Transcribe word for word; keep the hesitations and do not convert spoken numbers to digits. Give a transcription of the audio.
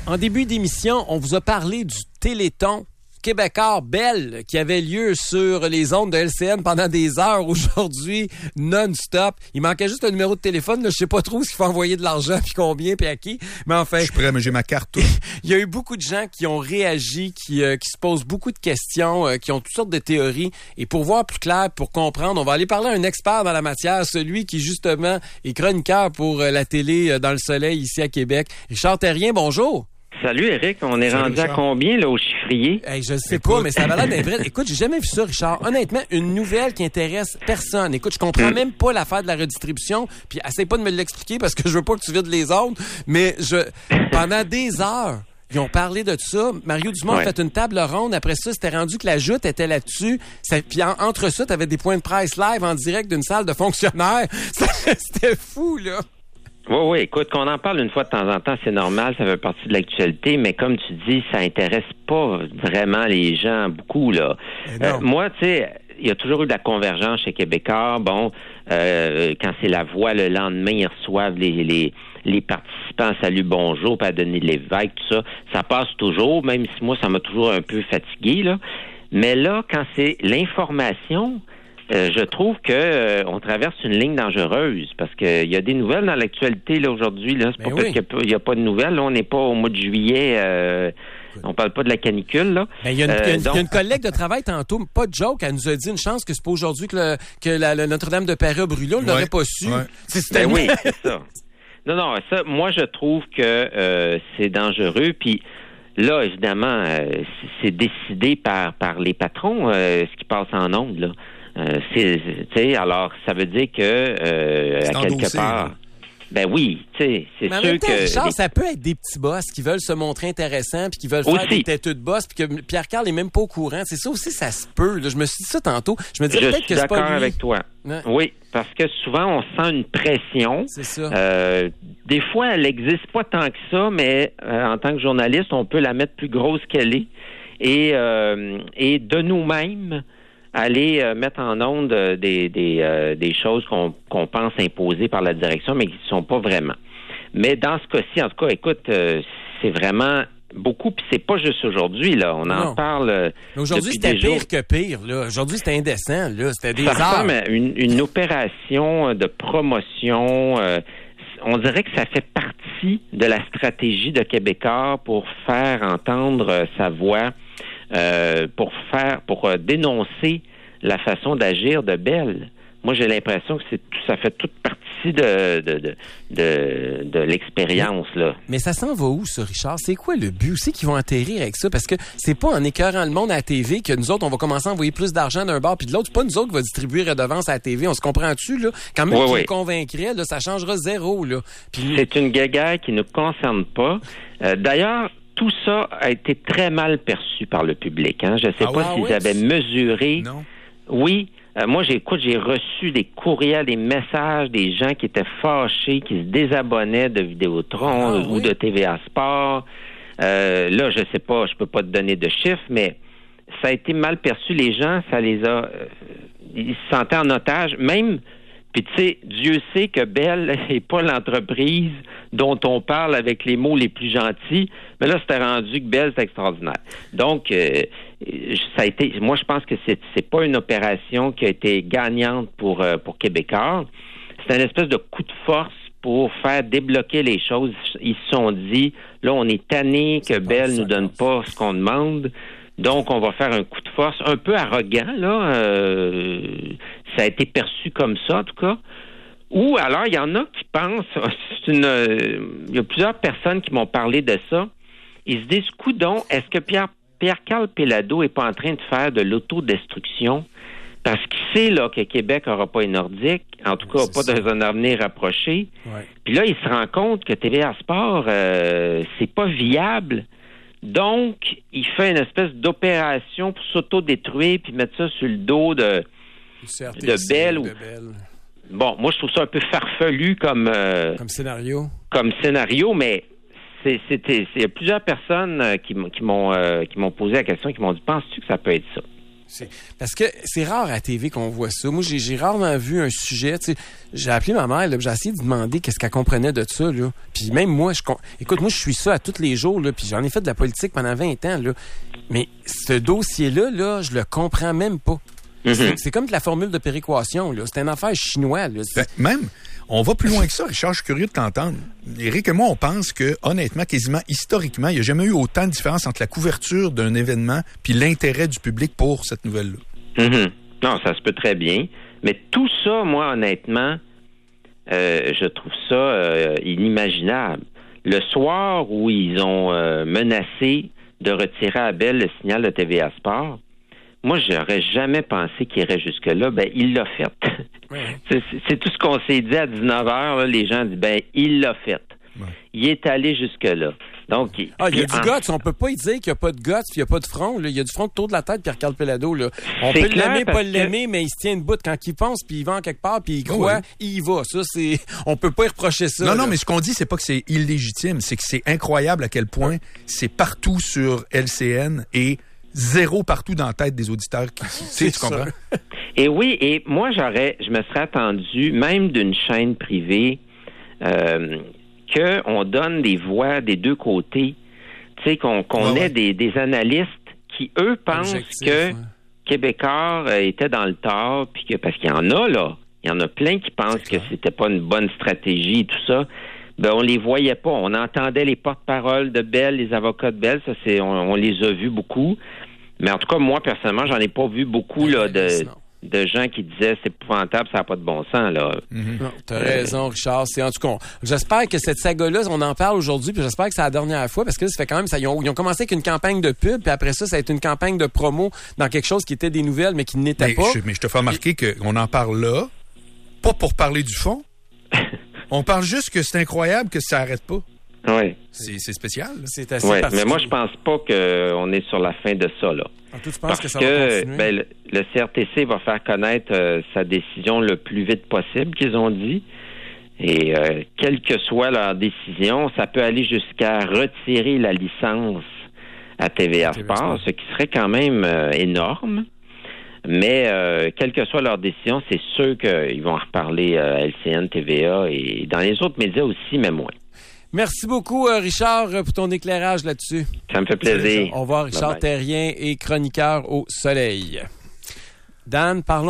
En début d'émission, on vous a parlé du Téléthon québécois Belle qui avait lieu sur les ondes de L C N pendant des heures aujourd'hui, non-stop. Il manquait juste un numéro de téléphone. Là, je sais pas trop s'il faut envoyer de l'argent, puis combien, puis à qui. Mais enfin... Je suis prêt, mais j'ai ma carte. Il y a eu beaucoup de gens qui ont réagi, qui, euh, qui se posent beaucoup de questions, euh, qui ont toutes sortes de théories. Et pour voir plus clair, pour comprendre, on va aller parler à un expert dans la matière, celui qui, justement, est chroniqueur pour euh, la télé euh, dans le soleil ici à Québec. Richard Terrien, bonjour. Salut Eric, on est Salut, rendu Richard. à combien là au chiffrier? Hey, je ne sais pas, mais ça avait l'air d'être vrai. Écoute, j'ai jamais vu ça, Richard. Honnêtement, une nouvelle qui intéresse personne. Écoute, je comprends même pas l'affaire de la redistribution, puis essaye pas de me l'expliquer parce que je veux pas que tu vides les autres, mais je pendant des heures, ils ont parlé de ça. Mario Dumont Ouais. a fait une table ronde. Après ça, c'était rendu que la joute était là-dessus. Ça, puis en- entre ça, tu avais des points de presse live en direct d'une salle de fonctionnaires. Ça, c'était fou, là. Oui, oui, écoute, qu'on en parle une fois de temps en temps, c'est normal, ça fait partie de l'actualité, mais comme tu dis, ça intéresse pas vraiment les gens beaucoup, là. Euh, moi, tu sais, il y a toujours eu de la convergence chez Québécois. Bon, euh, quand c'est la voix, le lendemain, ils reçoivent les, les, les participants « Salut, bonjour », puis à Denis Lévesque, tout ça. Ça passe toujours, même si moi, ça m'a toujours un peu fatigué, là. Mais là, quand c'est l'information... Euh, je trouve que euh, on traverse une ligne dangereuse parce que il y a des nouvelles dans l'actualité là aujourd'hui là. C'est Ben pas oui. parce qu'il y a pas- il y a pas de nouvelles. Là, on n'est pas au mois de juillet. Euh, on parle pas de la canicule là. Ben, il y a une, Euh, il y a une- donc- il y a une collègue de travail tantôt, pas de joke, elle nous a dit une chance que c'est pas aujourd'hui que, le, que la, le Notre-Dame de Paris a brûlé, on ne l'aurait Ouais, pas su. ouais. C'est- c'était- Ben oui, c'est ça. Non, non, ça, moi, je trouve que euh, c'est dangereux. Puis là, évidemment, euh, c'est- c'est décidé par par les patrons, euh, ce qui passe en ondes, là. Euh, c'est, tu sais, alors, ça veut dire que, euh, C'est à quelque endossé, part... là. Ben oui, tu sais, c'est Mais en sûr même temps, que... Richard, les- ça peut être des petits boss qui veulent se montrer intéressants puis qui veulent faire Aussi. des têteux de boss puis que Pierre-Carl est même pas au courant. C'est ça aussi, ça se peut. Là. Je me suis dit ça tantôt. Je me disais Je peut-être suis que c'est pas d'accord lui. avec toi. Ouais. Oui, parce que souvent, on sent une pression. C'est ça. Euh, des fois, elle n'existe pas tant que ça, mais euh, en tant que journaliste, on peut la mettre plus grosse qu'elle est. Et, euh, et de nous-mêmes, aller euh, mettre en onde euh, des, des, euh, des choses qu'on qu'on pense imposer par la direction, mais qui ne sont pas vraiment. Mais dans ce cas-ci, en tout cas, écoute, euh, c'est vraiment beaucoup, puis c'est pas juste aujourd'hui, là. On Non. en parle euh, Mais aujourd'hui, depuis c'était des jours. pire que pire. Là. Aujourd'hui, c'était indécent. Là. C'était des Ça heures. ressemble à une, une opération de promotion. euh, on dirait que ça fait partie de la stratégie de Québécois pour faire entendre euh, sa voix, euh, pour faire, pour euh, dénoncer la façon d'agir de Belle. Moi, j'ai l'impression que c'est tout, ça fait toute partie de de de de, de l'expérience là. Mais ça s'en va où, ça, Richard? C'est quoi le but? C'est qu'ils vont atterrir avec ça? Parce que c'est pas en écœurant le monde à la T V que nous autres, on va commencer à envoyer plus d'argent d'un bord puis de l'autre. C'est pas nous autres qui va distribuer redevance à la T V. On se comprend-tu, là? Quand même Oui, qu'ils oui. le convaincraient, là, ça changera zéro, là. Puis, C'est une guéguerre qui ne concerne pas. Euh, d'ailleurs, tout ça a été très mal perçu par le public. Hein. Je ne sais Ah pas ouais, s'ils ouais, avaient mesuré. Non. Oui. Euh, moi, j'ai, écoute, j'ai reçu des courriels, des messages, des gens qui étaient fâchés, qui se désabonnaient de Vidéotron Ah, ou oui. de T V A Sport. Euh, là, je sais pas, je peux pas te donner de chiffres, mais ça a été mal perçu. Les gens, ça les a... euh, ils se sentaient en otage. Même... Puis tu sais, Dieu sait que Bell n'est pas l'entreprise dont on parle avec les mots les plus gentils, mais là, c'était rendu que Bell, c'est extraordinaire. Donc, euh, ça a été... Moi, je pense que c'est c'est pas une opération qui a été gagnante pour, euh, pour Québécois. C'est une espèce de coup de force pour faire débloquer les choses. Ils se sont dit, là, on est tanné que Bell nous donne pas ce qu'on demande. Donc, on va faire un coup de force un peu arrogant, là. Euh, ça a été perçu comme ça, en tout cas. Ou alors, il y en a qui pensent, c'est une, euh, il y a plusieurs personnes qui m'ont parlé de ça. Ils se disent, coudon, est-ce que Pierre, Pierre-Carl Péladeau est pas en train de faire de l'autodestruction? Parce qu'il sait, là, que Québec n'aura pas une nordique, en tout cas, C'est pas ça. dans un avenir rapproché. ouais. Puis là, il se rend compte que T V A Sport, euh, c'est pas viable. Donc, il fait une espèce d'opération pour s'autodétruire puis mettre ça sur le dos de... de Bell ou- Bell. Bon, moi, je trouve ça un peu farfelu comme, euh, Comme scénario. comme scénario, mais c'est, c'était, c'est, il y a plusieurs personnes euh, qui, m- qui, m'ont, euh, qui m'ont posé la question, qui m'ont dit, penses-tu que ça peut être ça? C'est, parce que c'est rare à la T V qu'on voit ça. Moi, j'ai, j'ai rarement vu un sujet. Tu sais, j'ai appelé ma mère, là, j'ai essayé de demander qu'est-ce qu'elle comprenait de ça. Là. Puis même moi, je écoute, moi, je suis ça à tous les jours. Là, puis j'en ai fait de la politique pendant vingt ans. Là. Mais ce dossier-là, là, je le comprends même pas. Mm-hmm. C'est, c'est comme de la formule de péréquation. Là. C'est une affaire chinoise. Là. Ben, même, on va plus loin que ça, Richard. Je suis curieux de t'entendre. Éric et moi, on pense que, honnêtement, quasiment historiquement, il n'y a jamais eu autant de différence entre la couverture d'un événement puis l'intérêt du public pour cette nouvelle-là. Mm-hmm. Non, ça se peut très bien. Mais tout ça, moi, honnêtement, euh, je trouve ça euh, inimaginable. Le soir où ils ont euh, menacé de retirer à Bell le signal de T V A Sport, moi, j'aurais jamais pensé qu'il irait jusque-là. Ben, il l'a fait. Ouais. c'est, c'est tout ce qu'on s'est dit à dix-neuf heures. Là, les gens disent, ben, il l'a fait. Ouais. Il est allé jusque-là. Donc, ah, il y a du en... guts. On peut pas y dire qu'il n'y a pas de guts, qu'il n'y a pas de front. Là. Il y a du front autour de la tête, Pierre-Carl Pelado. Là. On c'est peut l'aimer, pas que... l'aimer, mais il se tient debout quand il pense, puis il va en quelque part, puis il croit, oui. il y va. Ça, c'est, on peut pas y reprocher ça. Non, là. non, mais ce qu'on dit, c'est pas que c'est illégitime, c'est que c'est incroyable à quel point c'est partout sur L C N et zéro partout dans la tête des auditeurs qui, tu tu comprends? Et oui, et moi, j'aurais, je me serais attendu, même d'une chaîne privée, euh, qu'on donne des voix des deux côtés. Tu sais, qu'on, qu'on ouais, ait ouais. Des, des analystes qui, eux, pensent Objectif, que ouais. Québécois euh, était dans le tort, puis que, parce qu'il y en a, là, il y en a plein qui pensent que c'était pas une bonne stratégie et tout ça. Ben, on les voyait pas. On entendait les porte-paroles de Bell, les avocats de Bell, ça, c'est, on, on les a vus beaucoup. Mais en tout cas, moi, personnellement, j'en ai pas vu beaucoup là, de, de gens qui disaient c'est épouvantable, ça n'a pas de bon sens. Là. Mm-hmm. Non, t'as euh... raison, Richard. C'est, en tout cas, j'espère que cette saga-là, on en parle aujourd'hui, puis j'espère que c'est la dernière fois, parce que ça fait quand même, ça, ils, ont, ils ont commencé avec une campagne de pub, puis après ça, ça a été une campagne de promo dans quelque chose qui était des nouvelles, mais qui n'était mais pas. Je, mais je te fais remarquer et... qu'on en parle là, pas pour parler du fond. On parle juste que c'est incroyable que ça n'arrête pas. Oui. C'est, c'est spécial. Là. C'est assez ouais, mais moi, je pense pas qu'on est sur la fin de ça, là. Ah, toi, tu penses Parce que ça que, va continuer? Ben, le, le C R T C va faire connaître euh, sa décision le plus vite possible, qu'ils ont dit. Et euh, quelle que soit leur décision, ça peut aller jusqu'à retirer la licence à T V A Sport, ce qui serait quand même euh, énorme. Mais euh, quelle que soit leur décision, c'est sûr qu'ils vont en reparler à L C N, T V A et dans les autres médias aussi, mais moins. Merci beaucoup, Richard, pour ton éclairage là-dessus. Ça me fait plaisir. Au revoir, Richard Terrien et chroniqueur au Soleil. Dan, parlons